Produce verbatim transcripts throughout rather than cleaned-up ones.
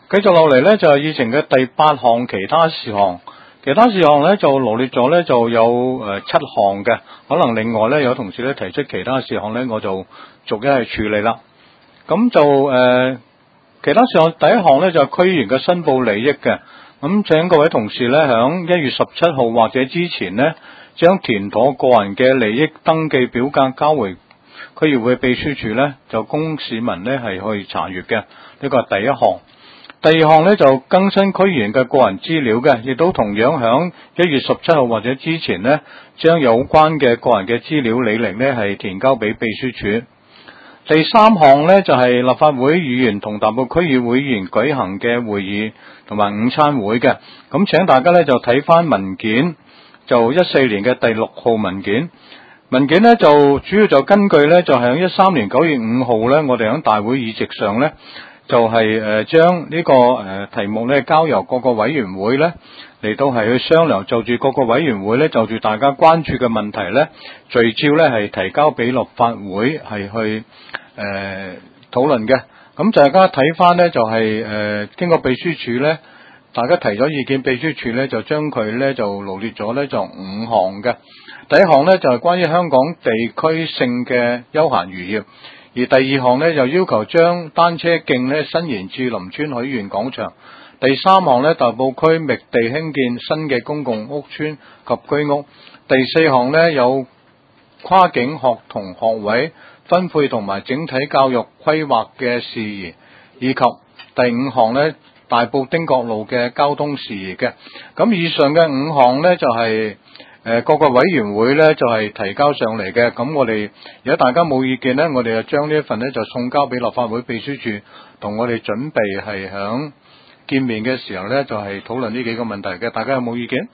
繼續落嚟咧就係議程嘅第八項其他事項，其他事項咧就羅列咗咧就有誒七項嘅，可能另外咧有同事咧提出其他事項咧，我就逐一去處理啦。咁就誒、呃、其他事項第一項咧就係區議員嘅申報利益嘅，咁請各位同事咧響一月十七號或者之前呢，將填妥個人嘅利益登記表格交回區議會秘書處咧，就供市民咧係去查閱嘅，呢個係第一項。第二項咧就更新區議員嘅個人資料嘅，亦都同樣響一月十七號或者之前呢，將有關嘅個人嘅資料履歷呢係填交俾秘書處。第三項呢就係、是、立法會議員同大埔區議會議員舉行嘅會議同埋午餐會嘅，咁請大家呢就睇翻文件，就一四年嘅第六號文件。文件呢就主要就根據呢就係響一三年九月五號呢，我哋響大會議席上呢。就係誒將呢個誒題目咧交由各個委員會咧嚟到係去商量，就住各個委員會咧就住大家關注嘅問題咧聚焦咧係提交俾立法會係去誒討論嘅。咁大家睇翻咧就係、是、誒、呃、經過秘書處咧，大家提咗意見，秘書處咧就將佢咧就羅列咗咧就五項嘅。第一項咧就係、是、關於香港地區性嘅休閒漁業。而第二項呢，就要求將單車徑呢伸延至林村許願廣場。第三項呢，大埔區覓地興建新嘅公共屋邨及居屋。第四項呢，有跨境學童學位分配同埋整體教育規劃嘅事宜，以及第五項呢，大埔汀角路嘅交通事宜嘅。咁以上嘅五項呢，就係、是。誒，各個委員會咧就係提交上嚟嘅，咁我哋如果大家冇意見咧，我哋就將呢一份咧就送交俾立法會秘書處，同我哋準備係響見面嘅時候咧就係討論呢幾個問題嘅，大家有冇意見？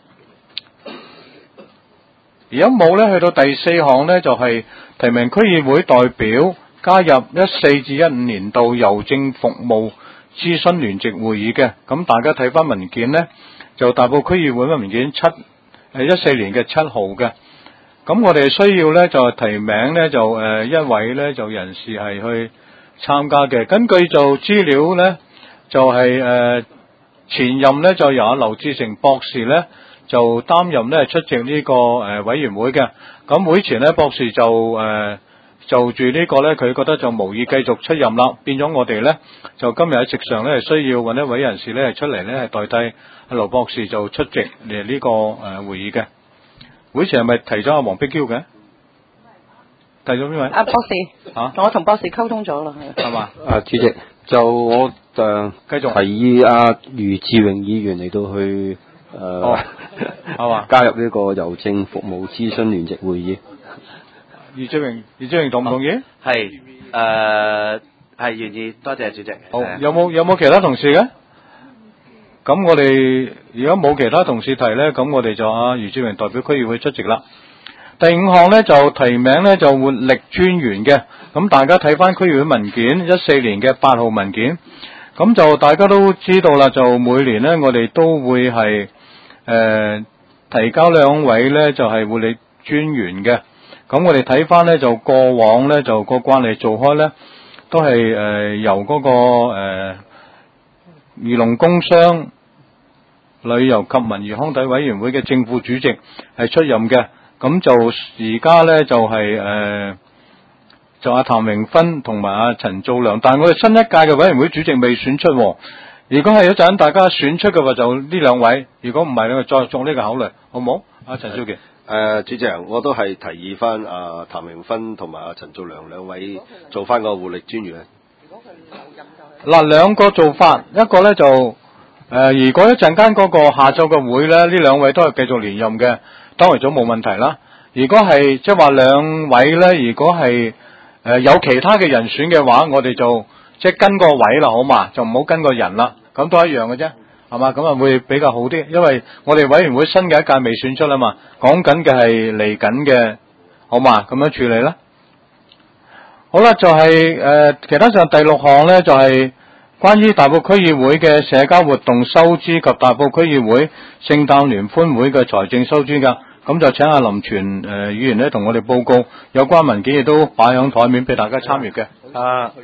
如果冇咧，去到第四項咧就係提名區議會代表加入一四至一五年度郵政服務諮詢聯席會議嘅，咁大家睇翻文件咧，就大埔區議會嘅文件七。係一四年嘅七號嘅，咁我哋需要咧就係提名咧就誒一位咧就人士係去參加嘅。根據做資料咧就係誒前任咧就由阿劉志成博士咧就擔任咧出席呢個誒委員會嘅。咁會前咧博士就誒就住呢個咧佢覺得就無意繼續出任啦，變咗我哋咧就今日喺席上咧需要揾一位人士咧係出嚟咧係代替阿劉博士就出席誒呢個誒會議嘅。會前係咪提咗阿黃碧嬌嘅？提咗邊位？阿博士嚇，我同博士溝通咗啦，係嘛？ 啊，主席，就我誒繼續提議阿余志榮議員嚟到去誒係嘛加入呢個郵政服務諮詢聯席會議。 余志榮，余志榮同唔同意？ 係誒係願意，多謝主席。 好，有冇有冇其他同事嘅？咁我哋如果冇其他同事提呢，咁我哋就阿余志榮代表區議會出席啦。第五項呢，就提名呢，就活力專員嘅，咁大家睇翻區議會文件一四年嘅八號文件，咁就大家都知道啦，就每年呢，我哋都會係誒、呃、提交兩位呢，就係、是、活力專員嘅。咁我哋睇翻呢，就過往呢，就個慣例做開呢，都係誒、呃、由嗰、那個誒漁農工商旅遊及文娛康體委員會嘅正副主席係出任嘅。咁就而家呢，就係、是、誒、呃、就阿譚榮芬同埋阿陳造良，但係我哋新一屆嘅委員會主席未選出。如果係一陣大家選出嘅話，就呢兩位；如果唔係，你再作呢個考慮，好唔好？阿陳少傑。 誒、呃，主席，我都係提議翻阿譚榮芬同埋阿陳造良兩位做翻個活力專員。 嗱，兩個做法，一個咧就誒、呃，如果一陣間嗰個下晝嘅會咧，呢兩位都係繼續連任嘅，當然咗冇問題啦。如果係即係話兩位咧，如果係誒、呃、有其他嘅人選嘅話，我哋就即係跟個位啦，好嘛？就唔好跟個人啦，咁都一樣嘅啫。係嘛？咁啊會比較好啲，因為我哋委員會新嘅一屆未選出啊嘛，講緊嘅係嚟緊嘅，好嘛？咁樣處理啦。好啦，就係、是、誒、呃，其他上第六項咧，就係、是、關於大埔區議會嘅社交活動收支及大埔區議會聖誕聯歡會嘅財政收支噶。咁就請阿林全誒、呃、議員咧同我哋報告有關文件，亦都擺響台面俾大家參閱嘅。啊，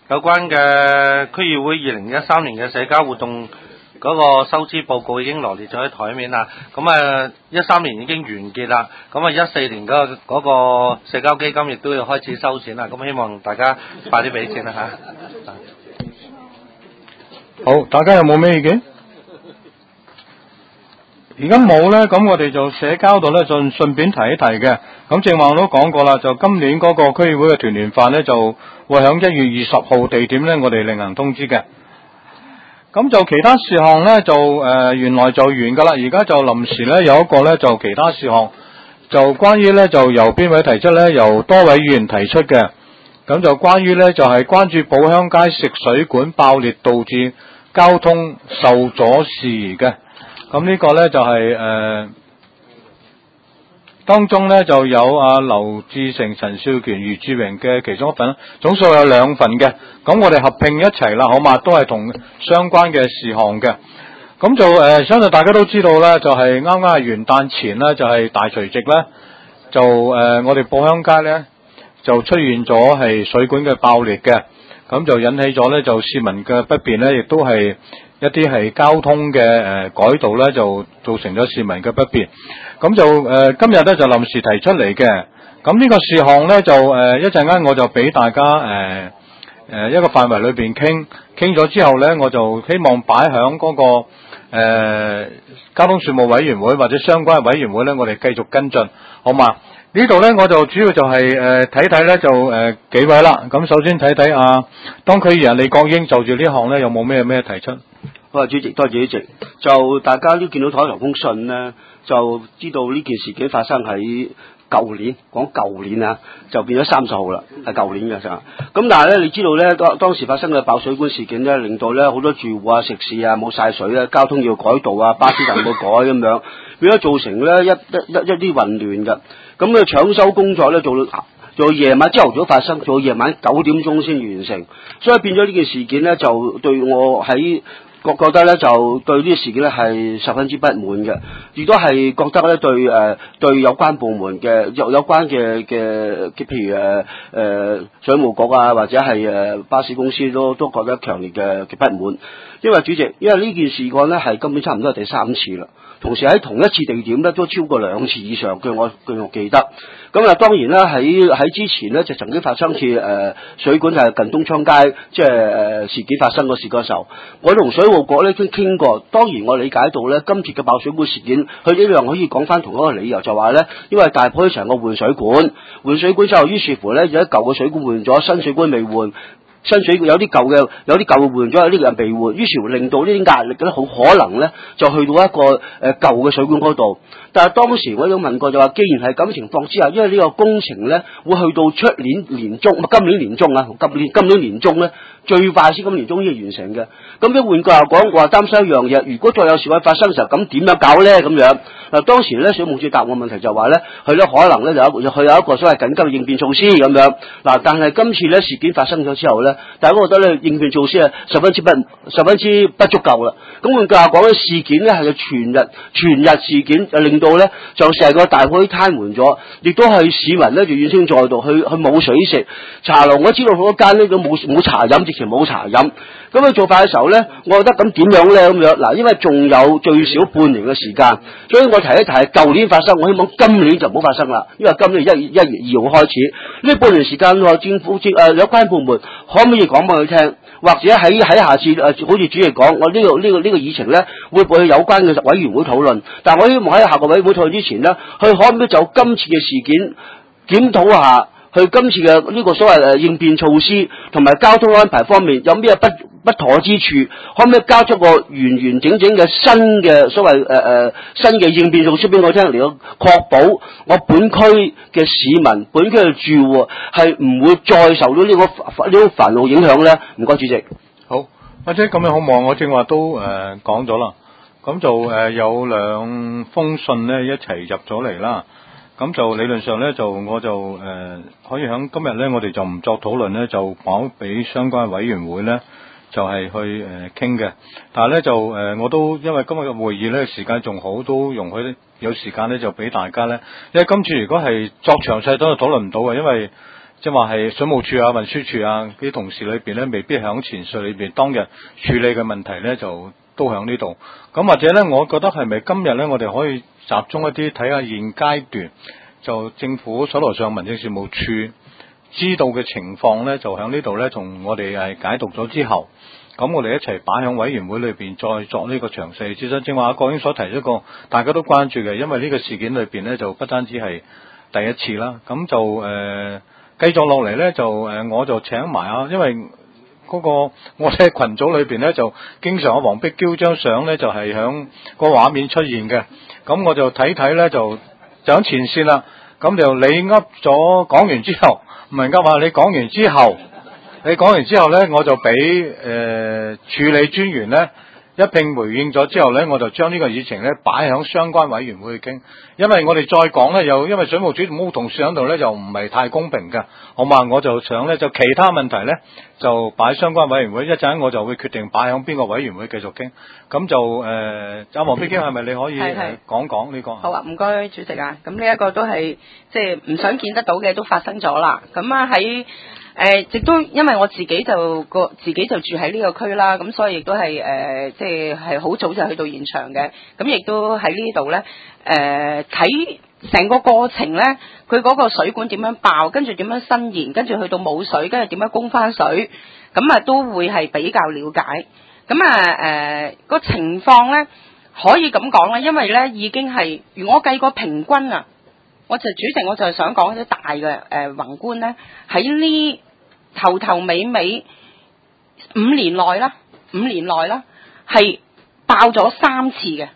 有關嘅區議會二零一三年嘅社交活動嗰個收支報告已經羅列咗喺台面啦。咁啊，一三年已經完結啦。咁啊，一四年嗰嗰個社交基金亦都要開始收錢啦。咁希望大家快啲俾錢啦嚇。 好，大家有冇咩意見？而家冇咧，咁我哋就社交度咧，順順便提一提嘅。咁正話我都講過啦，就今年嗰個區議會嘅團年飯咧，就會響一月二十號地點咧，我哋另行通知嘅。咁就其他事項咧，就誒、呃、原來就完噶啦，而家就臨時咧有一個咧，就其他事項，就關於咧就由邊位提出咧，由多位議員提出嘅。咁就關於咧就係、是、關注寶鄉街食水管爆裂導致交通受阻事宜嘅。咁呢個咧就係、是、誒、呃、當中咧就有阿劉志成、陳少權、余志榮嘅其中一份，總數有兩份嘅。咁我哋合併一齊啦，好嘛？都係同相關嘅事項嘅。咁就誒、呃，相信大家都知道啦，就係啱啱係元旦前咧，就係、是、大除夕咧，就誒、呃、我哋寶鄉街咧就出現咗係水管嘅爆裂嘅，咁就引起咗咧就市民嘅不便咧，亦都係一啲係交通嘅誒、呃、改道咧，就造成咗市民嘅不便。咁就誒、呃、今日咧就臨時提出嚟嘅。咁呢個事項咧就誒一陣間我就俾大家誒誒、呃呃、一個範圍裏邊傾傾咗之後咧，我就希望擺響嗰個誒、呃、交通事務委員會或者相關嘅委員會咧，我哋繼續跟進，好嘛？呢度咧我就主要就係誒睇睇咧就誒、呃、幾位啦。咁首先睇睇啊，當區議員李國英就住呢項咧有冇咩咩提出？ 好啊，主席，多謝主席。就大家都見到台頭封信咧，就知道呢件事件發生喺舊年，講舊年啊，就變咗三十號啦，係舊年嘅就。咁但係咧，你知道咧，當當時發生嘅爆水管事件咧，令到咧好多住戶啊、食肆啊冇晒水啊，交通要改道啊，巴士站冇改咁樣，變咗造成咧一一一一啲混亂嘅。咁咧搶修工作咧做到做到夜晚朝頭早發生，做到夜晚九點鐘先完成，所以變咗呢件事件咧就對我喺覺覺得咧就對呢個事件咧係十分之不滿嘅，亦都係覺得咧對誒、呃、對有關部門嘅有有關嘅嘅譬如誒誒、呃、水務局啊或者係誒、呃、巴士公司都都覺得強烈嘅嘅不滿，因為主席，因為呢件事幹咧係根本差唔多係第三次啦，同時喺同一次地點咧都超過兩次以上，據我據我記得。咁啊，當然啦，喺喺之前咧就曾經發生次誒、呃、水管係近東昌街，即係誒事件發生嗰時嗰時候，我同水務局咧都傾過。當然我理解到咧，今次嘅爆水管事件，佢一樣可以講翻同一個理由，就話咧，因為大埔場個換水管，換水管之後，於是乎咧有一舊嘅水管換咗，新水管未換。新水有啲舊嘅，有啲舊嘅換咗，有啲人未換，於是乎令到呢啲壓力咧，好可能咧就去到一個誒、呃、舊嘅水管嗰度。但係當時我都問過，就話既然係咁情況之下，因為呢個工程咧會去到出年年中，今年年中啊，今年今年年中咧最快先今年年中先完成嘅。咁一換句話講，我話擔心一樣嘢，如果再有事故發生嘅時候，咁點樣搞咧？咁樣嗱，當時咧水務署答我問題就話咧，佢咧可能咧就有佢有一個所謂緊急嘅應變措施咁樣。嗱，但係今次咧事件發生咗之後咧，大家覺得咧應變措施啊十分之不十分之不足夠啦。咁換句話講咧，事件咧係全日全日事件，就令到咧就成個大埔癱瘓咗，亦都係市民咧就怨聲載道，去去冇水食。茶樓我知道好多間咧都冇冇茶飲，直情冇茶飲。咁佢做法嘅時候咧，我覺得咁點樣咧咁樣嗱，因為仲有最少半年嘅時間，所以我提一提係舊年發生，我希望今年就唔好發生啦。因為今年一月一月二號開始呢半年時間，我政府誒、呃、有關部門可唔可以講俾佢聽，或者喺喺下次誒、呃、好似主席講，我呢、這個呢、這個呢、這個議程咧會唔會去有關嘅委員會討論？但係我希望喺下個委員會討論之前咧，佢可唔可以就今次嘅事件檢討下，佢今次嘅呢個所謂誒應變措施同埋交通安排方面有咩不不妥之處，可唔可以交出個完完整整嘅新嘅所謂誒誒新嘅應變措施俾我聽，嚟到確保我本區嘅市民、本區嘅住戶係唔會再受到呢、這個呢種煩惱影響咧？唔該，主席。 好，或者咁樣好望，我正話都誒講咗啦。咁就誒、呃、有兩封信咧一齊入咗嚟啦。咁就理論上咧，就我就誒、呃、可以喺今日咧，我哋就唔作討論咧，就講俾相關委員會咧，就係、是、去誒傾嘅。但係咧就誒、呃，我都因為今日嘅會議咧時間仲好，都容許咧有時間咧就俾大家咧。因為今次如果係作詳細都係討論唔到嘅，因為即係話係水務署啊、運輸署啊啲同事裏邊咧，未必響前述裏邊當日處理嘅問題咧，就都響呢度。咁或者咧，我覺得係咪今日咧，我哋可以集中一啲睇下現階段就政府手頭上民政事務處知道嘅情況咧，就響呢度咧，同我哋係解讀咗之後，咁我哋一齊擺響委員會裏邊再作呢個詳細諮詢。正話阿國英所提出個大家都關注嘅，因為呢個事件裏邊咧，就不單止係第一次啦，咁就誒。呃繼續落嚟咧，就誒我就請埋啊，因為嗰個我哋群組裏邊咧，就經常有黃碧嬌張相咧，就係響個畫面出現嘅。咁我就睇睇咧，就就喺前線啦。咁就你噏咗講完之後，唔係噏啊，你講完之後，你講完之後咧，我就俾誒、呃、處理專員咧一併回應咗之後咧，我就將呢個議程咧擺喺相關委員會去傾，因為我哋再講咧，又因為水務署同同事喺度咧，又唔係太公平嘅，好嘛？我就想咧，就其他問題咧，就擺相關委員會，一陣我就會決定擺喺邊個委員會繼續傾。咁就誒，阿黃碧嬌係咪你可以講講呢個？ 好啊，唔該主席啊。咁呢一個都係即係唔想見得到嘅，都發生咗啦。咁啊喺。誒，亦、呃、都因為我自己就個自己就住喺呢個區啦，咁所以亦都係誒，即係係好早就去到現場嘅，咁亦都喺呢度咧，誒睇成個過程咧，佢嗰個水管點樣爆，跟住點樣伸延，跟住去到冇水，跟住點樣供翻水，咁啊都會係比較了解。咁啊誒個情況咧，可以咁講啦，因為咧已經係如果我計過平均啊。我就主席，我就係想講一啲大嘅誒、呃、宏觀咧，喺呢頭頭尾尾五年內啦，五年內啦係爆咗三次嘅，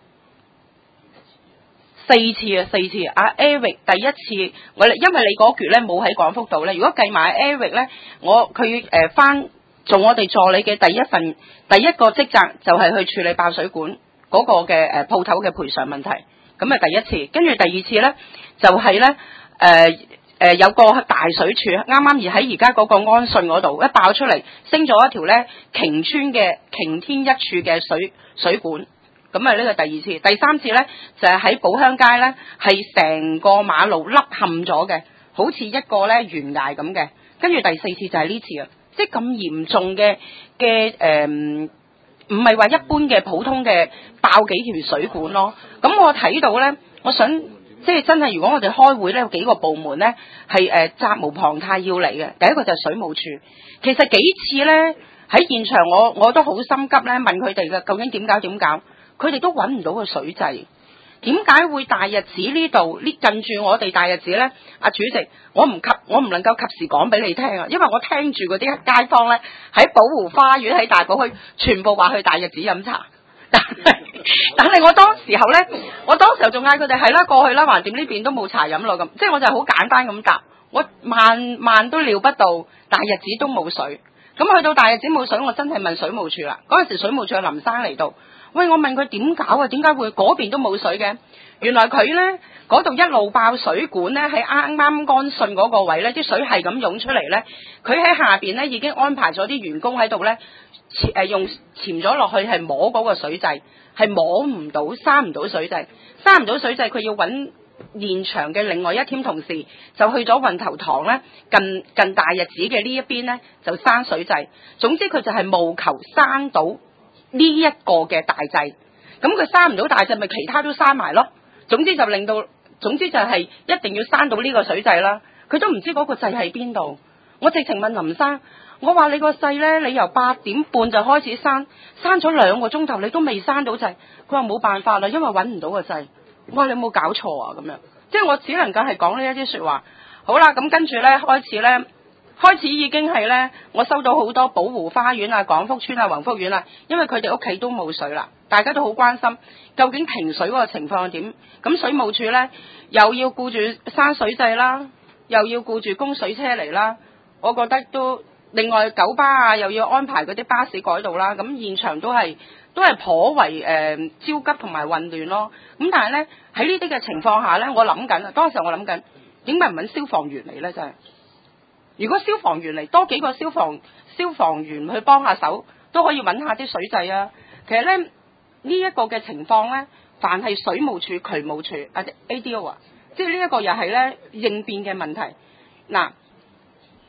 四次啊，四次。阿 Eric 第一次，我因為你嗰橛咧冇喺廣福道咧，如果計埋 Eric 咧，我佢誒翻做我哋助理嘅第一份第一個職責就係去處理爆水管嗰個嘅誒鋪頭嘅賠償問題。咁啊第一次，跟住第二次咧就係咧誒誒有個大水柱，啱啱而喺而家嗰個安順嗰度一爆出嚟，升咗一條咧擎村嘅擎天一柱嘅水水管。咁啊呢個第二次，第三次咧就係喺寶鄉街咧係成個馬路凹陷咗嘅，好似一個咧懸崖咁嘅。跟住第四次就係呢次啊，即係咁嚴重嘅嘅誒。唔係話一般嘅普通嘅爆幾條水管咯，咁我睇到咧，我想即係真係如果我哋開會咧，有幾個部門咧係誒責無旁貸要嚟嘅。第一個就係水務署，其實幾次咧喺現場我我都好心急咧問佢哋嘅究竟點搞點搞，佢哋都揾唔到個水掣。點解會大日子呢度呢近住我哋大日子咧？阿主席，我唔及我唔能夠及時講俾你聽啊，因為我聽住嗰啲街坊咧喺寶湖花園喺大埔區，全部話去大日子飲茶。但係但係我當時候咧，我當時候仲嗌佢哋係啦過去啦，橫掂呢邊都冇茶飲咯咁，即係我就好簡單咁答，我萬萬都料不到大日子都冇水。咁去到大日子冇水，我真係問水務署啦。嗰陣時水務署嘅林生嚟到。喂，我問佢點搞啊？點解會嗰邊都冇水嘅？原來佢咧嗰度一路爆水管咧，喺啱啱安順嗰個位咧，啲水係咁湧出嚟咧。佢喺下邊咧已經安排咗啲員工喺度咧，誒用潛咗落去係摸嗰個水掣，係摸唔到，閂唔到水掣，閂唔到水掣，佢要揾現場嘅另外一 team 同事就去咗運頭塘咧，近近大日子嘅呢一邊咧就閂水掣。總之佢就係務求閂到呢一個嘅大掣，咁佢閂唔到大掣，咪其他都閂埋咯。總之就令到，總之就係一定要閂到呢個水掣啦。佢都唔知嗰個掣喺邊度。我直情問林生，我話你個掣咧，你由八點半就開始閂，閂咗兩個鐘頭，你都未閂到掣。佢話冇辦法啦，因為揾唔到個掣。我話你有冇搞錯啊？咁樣，即係我只能夠係講呢一啲說話。好啦，咁跟住咧開始咧。開始已經係咧，我收到好多寶湖花園啊、廣福村啊、宏福苑啊，因為佢哋屋企都冇水啦，大家都好關心究竟停水嗰個情況係點。咁水務署咧又要顧住閂水掣啦，又要顧住供水車嚟啦。我覺得都另外九巴啊，又要安排嗰啲巴士改道啦。咁現場都係都係頗為誒、呃、焦急同埋混亂咯。咁但係咧喺呢啲嘅情況下咧，我諗緊啊，當時我諗緊點解唔揾消防員嚟咧？真係。如果消防員嚟多幾個消防消防員去幫下手，都可以揾下啲水掣啊。其實咧呢一、這個嘅情況咧，凡係水務署、渠務署或者 A D O 啊，即係呢一個又係咧應變嘅問題。嗱，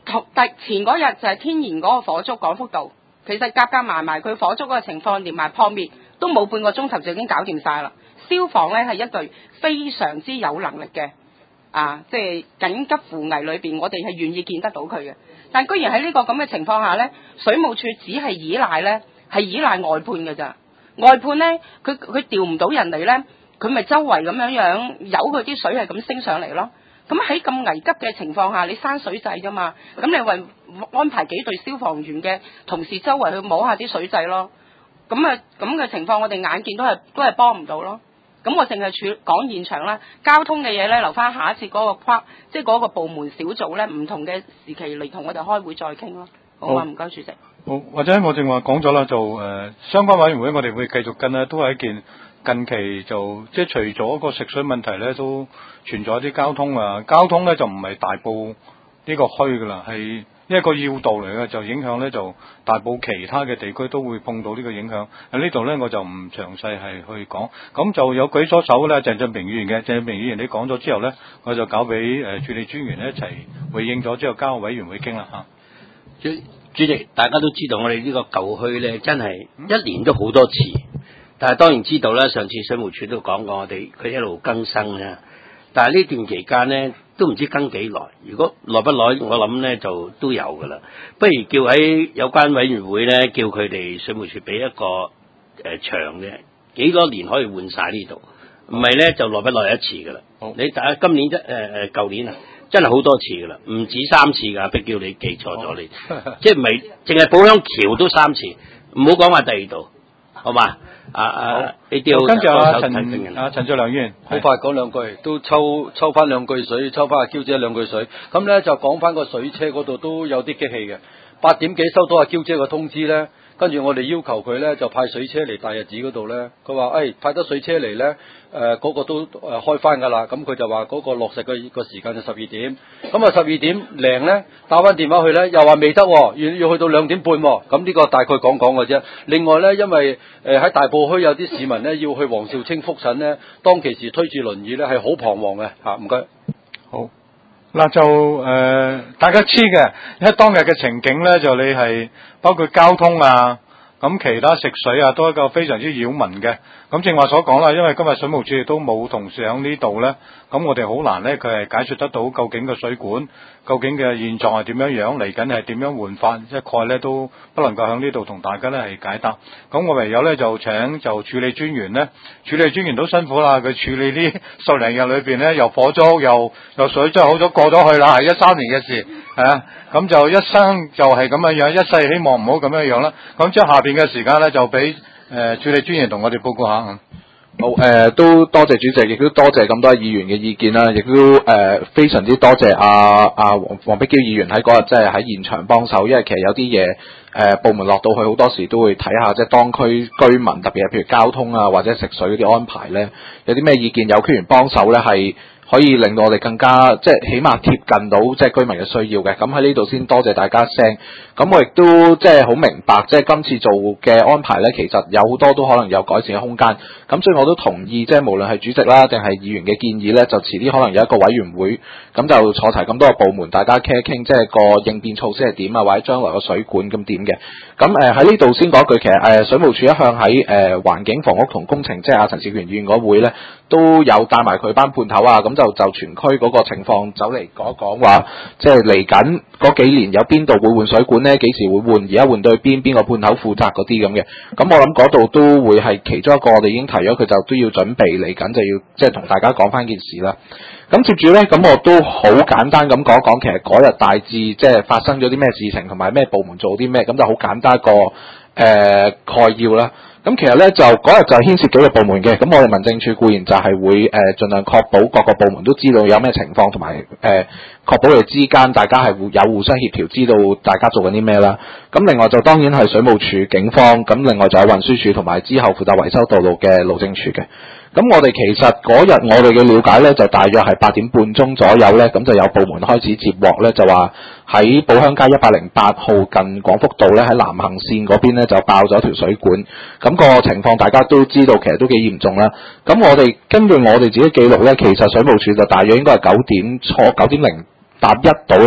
同第前嗰日就係天然嗰個火燭廣福道，其實夾夾埋埋佢火燭嗰個情況，連埋撲滅都冇半個鐘頭就已經搞掂晒啦。消防咧係一隊非常之有能力嘅，啊，即係緊急扶危裏邊，我哋係願意見得到佢嘅。但居然喺呢個咁嘅情況下咧，水務署只係依賴咧，係依賴外判嘅咋。外判咧，佢佢調唔到人嚟咧，佢咪周圍咁樣樣由佢啲水係咁升上嚟咯。咁喺咁危急嘅情況下，你閂水掣㗎嘛？咁你為安排幾隊消防員嘅同事周圍去摸下啲水掣咯。咁啊咁嘅情況，我哋眼見都係都係幫唔到咯。咁我淨係處講現場啦，交通嘅嘢咧留翻下一次嗰個跨，即係嗰個部門小組咧，唔同嘅時期嚟同我哋開會再傾咯。好啊，唔該主席。 好，或者我正話講咗啦，就誒、呃、相關委員會我哋會繼續跟咧，都係一件近期就即係除咗個食水問題咧，都存在一啲交通啊，交通咧就唔係大埔呢個區噶啦，係一個要道嚟嘅，就影響咧就大埔其他嘅地區都會碰到呢個影響。喺呢度咧我就唔詳細係去講，咁就有舉咗手咧，鄭振平議員嘅，鄭振平議員你講咗之後咧，我就交俾誒處理專員咧一齊回應咗之後，交個委員會傾啦嚇。 主主席，大家都知道我哋呢個舊墟咧，真係一年都好多次，但係當然知道啦。上次水務署都講過，我哋佢一路更新啦。但係呢段期間咧，都唔知更幾耐。如果耐不耐，我諗咧就都有噶啦。不如叫喺有關委員會咧，叫佢哋水務署俾一個誒、呃、長嘅幾多年可以換晒呢度，唔係咧就耐不耐一次噶啦。你睇下今年一誒誒舊年啊。真係好多次噶啦，唔止三次噶，逼叫你記錯咗你，即係唔係淨係寶鄉橋都三次，唔好講話第二度，好嘛？啊啊，你調跟住阿陳阿陳卓良議員， 好快講兩句，都抽抽翻兩句水，抽翻阿嬌姐兩句水。咁咧就講翻個水車嗰度都有啲激氣嘅。八點幾收到阿嬌姐個通知咧，跟住我哋要求佢咧就派水車嚟大日子嗰度咧，佢話誒派得水車嚟咧。誒嗰、呃那個都誒、呃、開翻㗎啦，咁佢就話嗰個落實嘅個時間就十二點，咁啊十二點零咧打翻電話去咧，又話未得，要要去到兩點半喎、哦，咁呢個大概講講嘅啫。另外咧，因為誒喺、呃、大埔區有啲市民咧要去黃兆清覆診咧，當其時推住輪椅咧係好彷徨嘅嚇，唔、啊、該。好， 嗱就誒、呃、大家知嘅，因為當日嘅情景咧就你係包括交通啊。咁其他食水啊，都係一個非常之擾民嘅。咁正話所講啦，因為今日水務署亦都冇同事喺呢度咧，咁我哋好難咧，佢係解説得到究竟個水管究竟嘅現狀係點樣樣，嚟緊係點樣換法，一概咧都不能夠喺呢度同大家咧係解答。咁我唯有咧就請就處理專員咧，處理專員都辛苦啦，佢處理呢十零日裏邊咧，又火燭又又水災好咗過咗去啦，係一三年嘅事，係啊，咁就一生就係咁樣樣，一世希望唔好咁樣樣啦。咁將下邊嘅時間咧就俾誒、呃、處理專員同我哋報告下。 好誒、呃，都多謝主席，亦都多謝咁多議員嘅意見啦，亦都誒、呃、非常之多謝阿阿黃黃碧嬌議員喺嗰日即係喺現場幫手，因為其實有啲嘢誒部門落到去好多時都會睇下即係當區居民，特別係譬如交通啊或者食水嗰啲安排咧，有啲咩意見有區員幫手咧係。可以令到我哋更加即係起碼貼近到即係居民嘅需要嘅，咁喺呢度先多謝大家聲。咁我亦都即係好明白，即係今次做嘅安排咧，其實有好多都可能有改善嘅空間。咁所以我都同意，即係無論係主席啦，定係議員嘅建議咧，就遲啲可能有一個委員會，咁就坐齊咁多個部門，大家傾一傾，即係個應變措施係點啊，或者將來個水管咁點嘅。咁誒喺呢度先講一句，其實誒、呃、水務署一向喺誒、呃、環境房屋同工程，即係阿陳兆權議員嗰會咧，都有帶埋佢班判頭啊，咁就就全區嗰個情況走嚟講一講話，即係嚟緊嗰幾年有邊度會換水管咧？幾時會換？而家換到去邊？邊個判頭負責嗰啲咁嘅？咁我諗嗰度都會係其中一個，我哋已經提咗，佢就都要準備嚟緊，就要即係同大家講翻件事啦。咁接住咧，咁我都好簡單咁講一講，其實嗰日大致即係發生咗啲咩事情，同埋咩部門做啲咩，咁就好簡單一個誒、呃、概要啦。咁其實咧就嗰日就牽涉幾個部門嘅，咁我哋民政處固然就係會誒、呃、盡量確保各個部門都知道有咩情況，同埋誒確保佢哋之間大家係互有互相協調，知道大家做緊啲咩啦。咁另外就當然係水務署、警方，咁另外就係運輸署同埋之後負責維修道路嘅路政署嘅。咁我哋其實嗰日我哋嘅了解咧，就大約係八點半鐘左右咧，咁就有部門開始接獲咧，就話喺寶鄉街一百零八號近廣福道咧，喺南行線嗰邊咧就爆咗條水管。咁個情況大家都知道，其實都幾嚴重啦。咁我哋根據我哋自己記錄咧，其實水務署就大約應該係九點初九點零搭一度咧，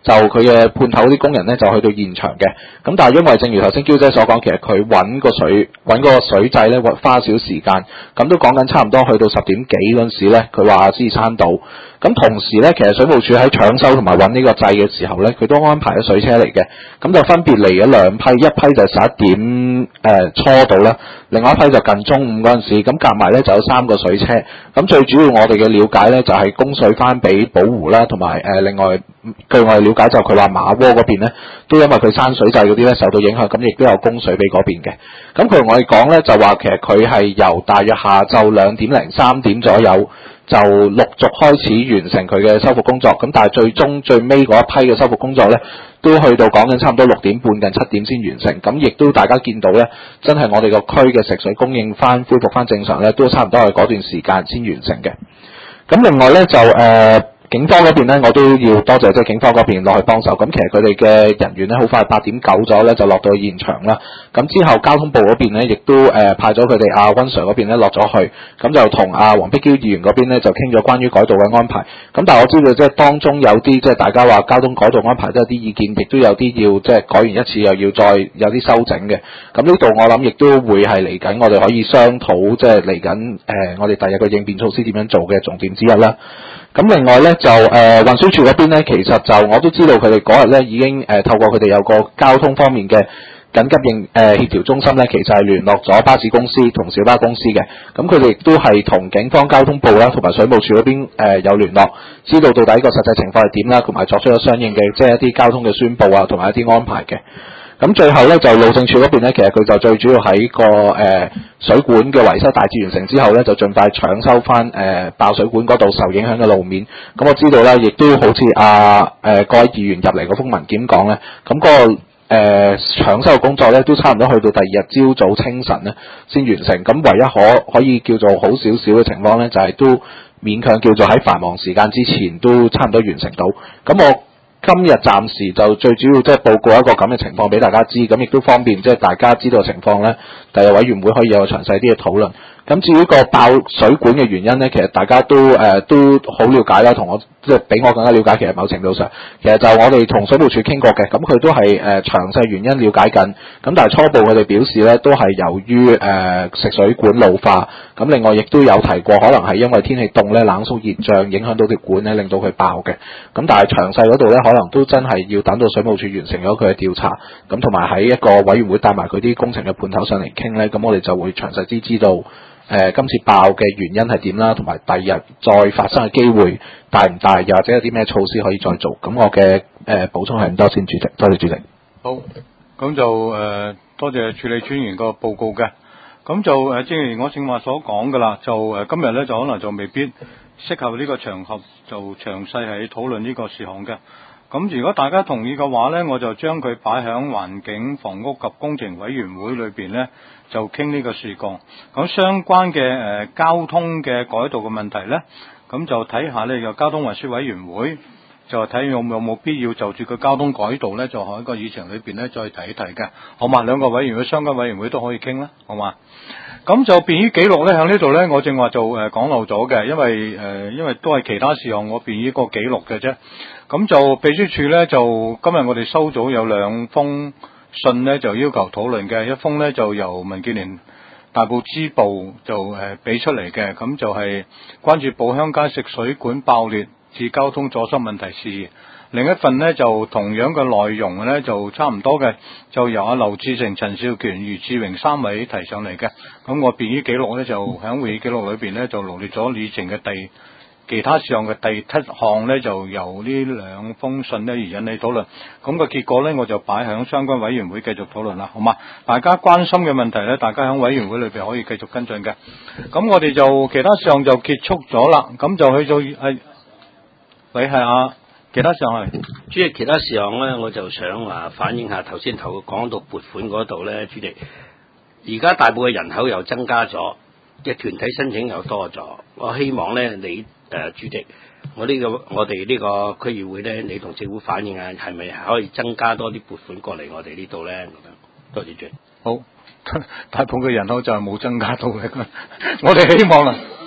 就佢嘅判頭啲工人咧就去到現場嘅，咁但係因為正如頭先嬌姐所講，其實佢揾個水揾嗰個水掣咧花少時間，咁都講緊差唔多去到十點幾嗰陣時咧，佢話先至閂到。咁同時咧，其實水務署喺搶修同埋揾呢個掣嘅時候咧，佢都安排咗水車嚟嘅，咁就分別嚟咗兩批，一批就十一點誒、呃、初到啦，另外一批就近中午嗰陣時，咁夾埋咧就有三個水車。咁最主要我哋嘅了解咧，就係、是、供水翻俾寶湖啦，同埋誒另外據我哋了解就佢話馬窩嗰邊咧，都因為佢閂水掣嗰啲咧受到影響，咁亦都有供水俾嗰邊嘅。咁佢同我哋講咧就話其實佢係由大約下晝兩點零三點左右，就陸續開始完成佢嘅修復工作，咁但係最終最尾嗰一批嘅修復工作呢，都去到講緊差唔多六點半近七點先完成，咁亦都大家見到呢，真係我哋個區嘅食水供應翻恢復翻正常呢，都差唔多係嗰段時間先完成嘅。咁另外呢，就誒。呃警方嗰邊咧，我都要多謝即係警方嗰邊落去幫手。咁其實佢哋嘅人員咧，好快八點九咗咧就落到現場啦。咁之後交通部嗰邊咧，亦都誒、呃、派咗佢哋阿溫 Sir 嗰邊咧落咗去，咁就同阿黃碧嬌議員嗰邊咧就傾咗關於改道嘅安排。咁但係我知道即係當中有啲即係大家話交通改道安排都有啲意見，亦都有啲要即係改完一次又要再有啲修整嘅。咁呢度我諗亦都會係嚟緊，我哋可以商討即係嚟緊誒我哋第日嘅應變措施點樣做嘅重點之一啦。咁另外咧就誒、呃、運輸署嗰邊咧，其實就我都知道佢哋嗰日咧已經誒、呃、透過佢哋有個交通方面嘅緊急應誒、呃、協調中心咧，其實係聯絡咗巴士公司同小巴公司嘅。咁佢哋亦都係同警方交通部啦，同埋水務署嗰邊誒、呃、有聯絡，知道到底個實際情況係點啦，同埋作出咗相應嘅即係一啲交通嘅宣佈啊，同埋一啲安排嘅。咁最後咧就路政署嗰邊咧，其實佢就最主要喺個誒、呃、水管嘅維修大致完成之後咧，就盡快搶修翻誒、呃、爆水管嗰度受影響嘅路面。咁我知道咧，亦都好似阿誒各位議員入嚟嗰封文件講咧，咁、那個誒、呃、搶修嘅工作咧都差唔多去到第二日朝早清晨咧先完成。咁唯一可可以叫做好少少嘅情況咧，就係、是、都勉強叫做喺繁忙時間之前都差唔多完成到。咁我今日暫時就最主要即係報告一個咁嘅情況俾大家知，咁亦都方便即係大家知道情況咧，第日委員會可以有個詳細啲嘅討論。咁至於個爆水管嘅原因咧，其實大家都誒、呃、都好了解啦，同我即係比我更加了解。其實某程度上，其實就我哋同水務署傾過嘅，咁佢都係誒、呃、詳細原因了解緊。咁但係初步佢哋表示咧，都係由於誒、呃、食水管老化。咁另外亦都有提過，可能係因為天氣凍咧，冷縮熱脹影響到條管咧，令到佢爆嘅。咁但係詳細嗰度咧，可能都真係要等到水務署完成咗佢嘅調查，咁同埋喺一個委員會帶埋佢啲工程嘅判頭上嚟傾咧，咁我哋就會詳細啲知道誒、呃、今次爆嘅原因係點啦，同埋第二日再發生嘅機會大唔大，又或者有啲咩措施可以再做。咁我嘅誒、呃、補充係咁多先，主席，多謝主席。 好，咁就誒、呃、多謝處理專員個報告嘅。咁就誒正如我正話所講嘅啦，就誒、呃、今日咧就可能就未必適合呢個場合就詳細係討論呢個事項嘅。咁如果大家同意嘅話咧，我就將佢擺響環境、房屋及工程委員會裏邊咧，就傾呢個事項。咁相關嘅誒、呃、交通嘅改道嘅問題咧，咁就睇下呢個交通運輸委員會，就睇有冇冇必要就住個交通改道咧，就喺個議程裏邊咧再提一提嘅，好嘛？兩個委員會、相關委員會都可以傾啦，好嘛？咁就便於記錄咧，喺呢度咧，我正話就誒講漏咗嘅，因為誒、呃、因為都係其他事項，我便於個記錄嘅啫。咁就秘書處咧，就今日我哋收咗有兩封信咧，就要求討論嘅，一封咧就由民建聯大埔支部就誒俾、呃、出嚟嘅，咁就係關注寶鄉街食水管爆裂致交通阻塞問題事宜。另一份呢，就同樣嘅內容呢，就差唔多嘅，就由阿劉志成、陳少權、余志榮三位提上嚟嘅。咁我便於記錄呢，就喺會議記錄裏邊呢，就羅列咗議程嘅第其他事項嘅第七項呢，就由呢兩封信呢而引起討論。咁個結果呢，我就擺喺相關委員會繼續討論啦，好嘛？大家關心嘅問題呢，大家喺委員會裏邊可以繼續跟進嘅。咁我哋就其他事項就結束咗啦。咁就去做係，喂係啊。其他事項係， 主席，其他事項咧，我就想話反映下頭先頭講到撥款嗰度咧，主席，而家大埔嘅人口又增加咗，嘅團體申請又多咗，我希望咧你誒、呃、主席，我呢、這個我哋呢個區議會咧，你同政府反映下，係咪可以增加多啲撥款過嚟我哋呢度咧？咁樣，多謝主席。 好，大埔嘅人口就係冇增加到嘅，我哋希望啦。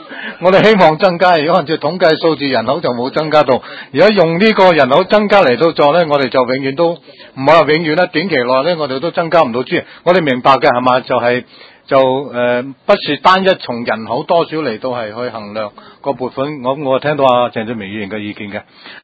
我哋希望增加，如果按照統計數字人口就冇增加到，如果用呢個人口增加嚟到做咧，我哋就永遠都唔係話永遠啦，短期內咧我哋都增加唔到資源。我哋明白嘅係嘛，就係、是、就誒、呃、不是單一從人口多少嚟到係去衡量個撥款。我我聽到阿鄭俊明議員嘅意見嘅。